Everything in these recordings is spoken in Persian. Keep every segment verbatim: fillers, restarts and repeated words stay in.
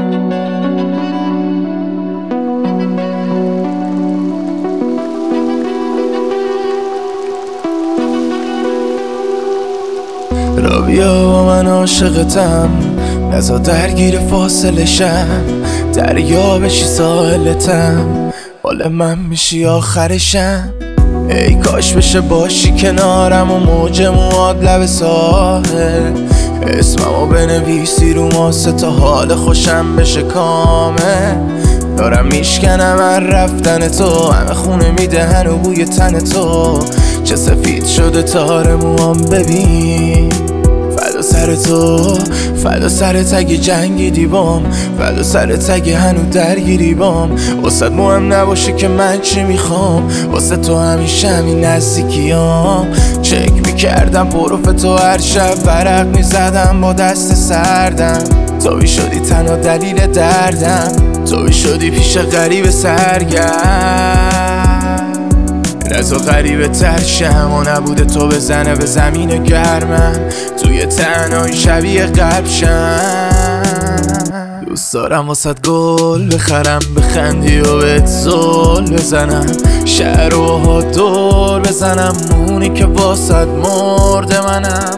را بیا با من عاشقتم، نزا درگیر فاصله شم، دریا بشی ساحلتم، حال من میشی آخرشم. ای کاش بشه باشی کنارم و موج مواد لب ساحل، اسممو بنویسی رو ماسه تا حال خوشم بشه کامل. دارم میشکنم هر رفتن تو، همه خونه میدهن و بوی تن تو، چه سفید شده تار موام ببین. فدا سر تو، فدا سر تگ جنگی دیبام، فدا سر تگ هنو درگیری بام. واسه مهم نباشه که من چی میخوام، واسه تو همیشه همین نزدیکیام. چک میکردم پروف تو هر شب، ورق میزدم با دست سردم. توی شدی تنها دلیل دردم، توی شدی پیش غریب سرگرم. نزا غریبه تر شم و نبوده تو بزنه به زمین گرمم، توی تنهایی شبیه قلب شم. دوست دارم واسد گل بخرم، بخندی و بهت زل بزنم، شهر و ها دور بزنم، مونی که واسد مرد منم.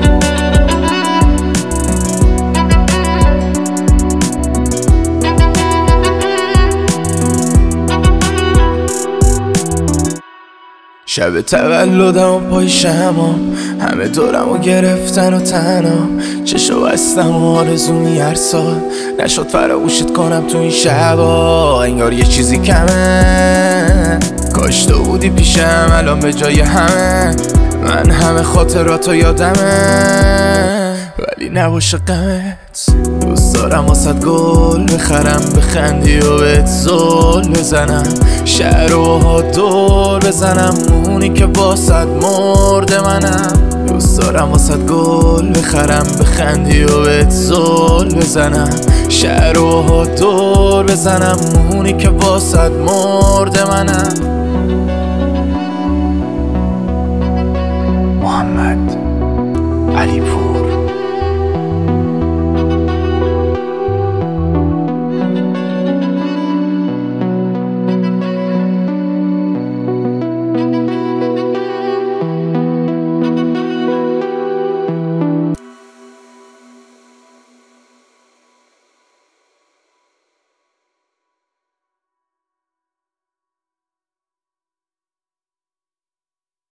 شب تولدم و پای شمام، همه دورمو گرفتن و تنها، چشو بستم و آرزومی هر سال نشد فراموشت کنم تو این شبا. انگار یه چیزی کمه، کاش تو بودی پیشم الان به جای همه. من همه خاطراتو یادمه ولی نباشه غمت. دوست دارم واسد گل بخرم، بخندی و بهت زل بزنم، شهر و ها دور بزنم، مونی که واسد مرد منم. دوست دارم واسد گل بخرم، بخندی و بهت زل بزنم، شهر و ها دور بزنم، مونی که واسد مرد منم. محمد علی پور.